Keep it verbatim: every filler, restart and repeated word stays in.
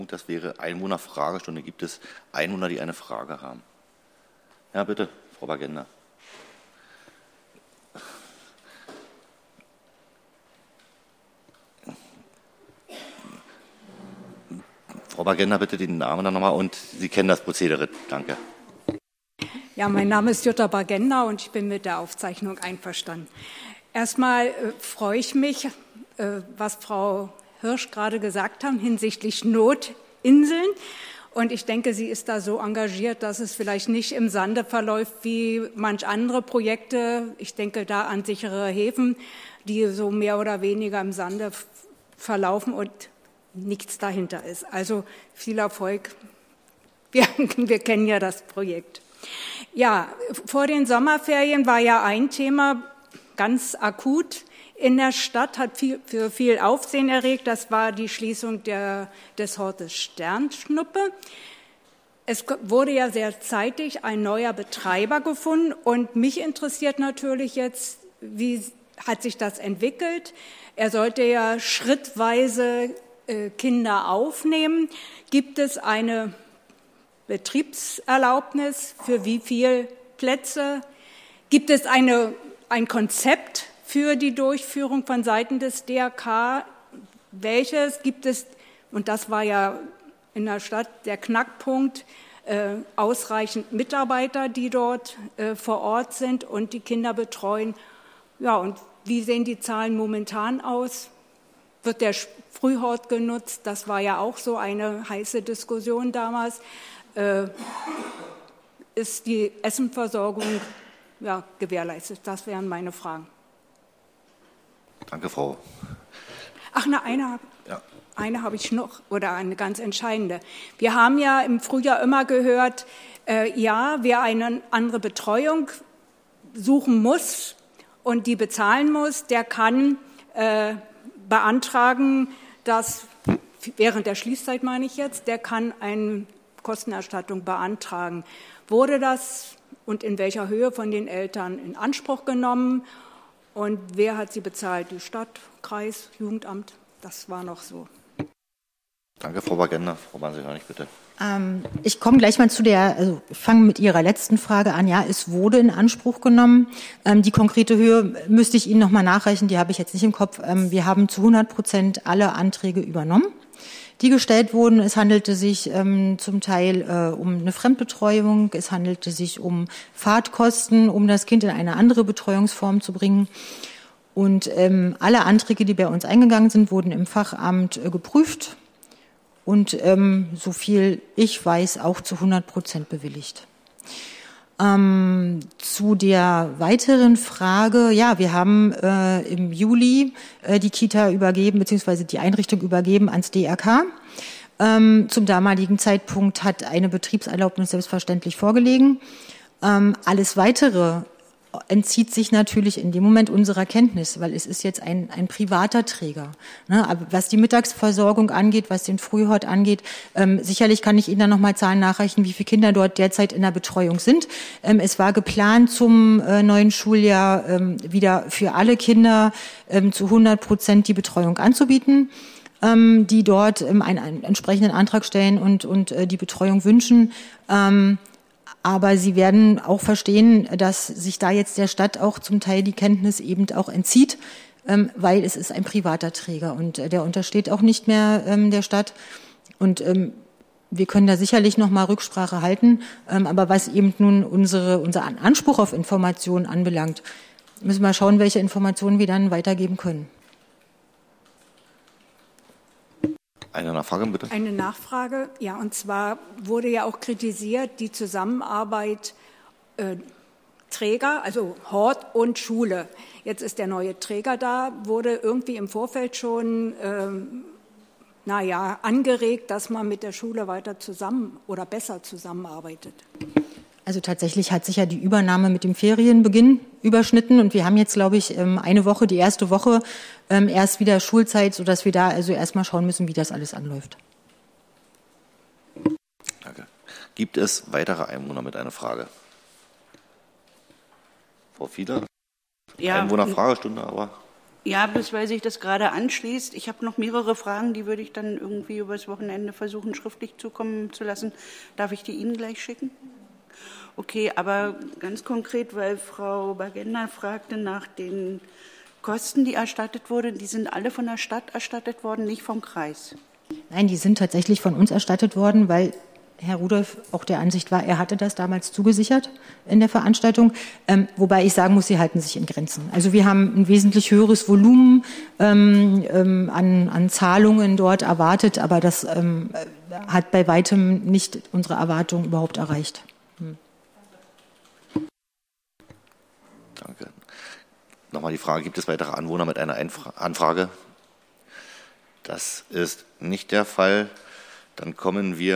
Das wäre Einwohnerfragestunde. Gibt es Einwohner, die eine Frage haben? Ja, bitte, Frau Bagenda. Frau Bagenda, bitte den Namen dann nochmal und Sie kennen das Prozedere. Danke. Ja, mein Name ist Jutta Bagenda und ich bin mit der Aufzeichnung einverstanden. Erstmal äh, freue ich mich, äh, was Frau Hirsch gerade gesagt haben hinsichtlich Notinseln. Und ich denke, sie ist da so engagiert, dass es vielleicht nicht im Sande verläuft wie manch andere Projekte. Ich denke da an sichere Häfen, die so mehr oder weniger im Sande verlaufen und nichts dahinter ist. Also viel Erfolg. Wir, wir kennen ja das Projekt. Ja, vor den Sommerferien war ja ein Thema ganz akut in der Stadt, hat viel, für viel Aufsehen erregt. Das war die Schließung der, des Hortes Sternschnuppe. Es wurde ja sehr zeitig ein neuer Betreiber gefunden und mich interessiert natürlich jetzt, wie hat sich das entwickelt? Er sollte ja schrittweise Kinder aufnehmen. Gibt es eine Betriebserlaubnis? Für wie viele Plätze? Gibt es eine, ein Konzept für die Durchführung von Seiten des D R K? Welches gibt es? Und das war ja in der Stadt der Knackpunkt, äh, ausreichend Mitarbeiter, die dort äh, vor Ort sind und die Kinder betreuen. Ja, und wie sehen die Zahlen momentan aus? Wird der Frühhort genutzt? Das war ja auch so eine heiße Diskussion damals. Äh, ist die Essenversorgung ja, gewährleistet? Das wären meine Fragen. Danke, Frau. Ach, na, eine, ja. eine habe ich noch, oder eine ganz entscheidende. Wir haben ja im Frühjahr immer gehört, äh, ja, wer eine andere Betreuung suchen muss und die bezahlen muss, der kann äh, beantragen, dass während der Schließzeit, meine ich jetzt, der kann eine Kostenerstattung beantragen. Wurde das und in welcher Höhe von den Eltern in Anspruch genommen? Und wer hat sie bezahlt? Die Stadt, Kreis, Jugendamt? Das war noch so. Danke, Frau Bagenda. Frau Bansiger-Nicht, bitte. Ähm, ich komme gleich mal zu der, also ich fange mit Ihrer letzten Frage an. Ja, es wurde in Anspruch genommen. Ähm, die konkrete Höhe müsste ich Ihnen noch mal nachreichen, die habe ich jetzt nicht im Kopf. Ähm, wir haben zu hundert Prozent alle Anträge übernommen, die gestellt wurden. Es handelte sich ähm, zum Teil äh, um eine Fremdbetreuung, es handelte sich um Fahrtkosten, um das Kind in eine andere Betreuungsform zu bringen. Und ähm, alle Anträge, die bei uns eingegangen sind, wurden im Fachamt äh, geprüft und ähm, so viel ich weiß, auch zu hundert Prozent bewilligt. Ähm, zu der weiteren Frage, ja, wir haben äh, im Juli äh, die Kita übergeben, beziehungsweise die Einrichtung übergeben ans D R K. Ähm, zum damaligen Zeitpunkt hat eine Betriebserlaubnis selbstverständlich vorgelegen. Ähm, alles Weitere entzieht sich natürlich in dem Moment unserer Kenntnis, weil es ist jetzt ein, ein privater Träger. Ne? Aber was die Mittagsversorgung angeht, was den Frühhort angeht, ähm, sicherlich kann ich Ihnen dann nochmal Zahlen nachreichen, wie viele Kinder dort derzeit in der Betreuung sind. Ähm, es war geplant zum äh, neuen Schuljahr ähm, wieder für alle Kinder ähm, zu hundert Prozent die Betreuung anzubieten, ähm, die dort ähm, einen, einen entsprechenden Antrag stellen und, und äh, die Betreuung wünschen. Ähm, Aber Sie werden auch verstehen, dass sich da jetzt der Stadt auch zum Teil die Kenntnis eben auch entzieht, ähm, weil es ist ein privater Träger und äh, der untersteht auch nicht mehr ähm, der Stadt. Und ähm, wir können da sicherlich noch mal Rücksprache halten. Ähm, aber was eben nun unsere, unser Anspruch auf Informationen anbelangt, müssen wir schauen, welche Informationen wir dann weitergeben können. Eine Nachfrage, bitte. Eine Nachfrage, ja, und zwar wurde ja auch kritisiert, die Zusammenarbeit äh, Träger, also Hort und Schule. Jetzt ist der neue Träger da, wurde irgendwie im Vorfeld schon, ähm, naja, angeregt, dass man mit der Schule weiter zusammen oder besser zusammenarbeitet. Also tatsächlich hat sich ja die Übernahme mit dem Ferienbeginn überschnitten und wir haben jetzt, glaube ich, eine Woche, die erste Woche erst wieder Schulzeit, sodass wir da also erstmal schauen müssen, wie das alles anläuft. Danke. Gibt es weitere Einwohner mit einer Frage? Frau Fiedler? Ja, Einwohnerfragestunde, aber... Ja, bloß weil sich das gerade anschließt. Ich habe noch mehrere Fragen, die würde ich dann irgendwie übers Wochenende versuchen, schriftlich zukommen zu lassen. Darf ich die Ihnen gleich schicken? Okay, aber ganz konkret, weil Frau Bagenda fragte nach den Kosten, die erstattet wurden, die sind alle von der Stadt erstattet worden, nicht vom Kreis. Nein, die sind tatsächlich von uns erstattet worden, weil Herr Rudolph auch der Ansicht war, er hatte das damals zugesichert in der Veranstaltung, ähm, wobei ich sagen muss, sie halten sich in Grenzen. Also wir haben ein wesentlich höheres Volumen ähm, ähm, an, an Zahlungen dort erwartet, aber das ähm, hat bei weitem nicht unsere Erwartungen überhaupt erreicht. Hm. Danke. Nochmal die Frage, gibt es weitere Anwohner mit einer Einfra- Anfrage? Das ist nicht der Fall. Dann kommen wir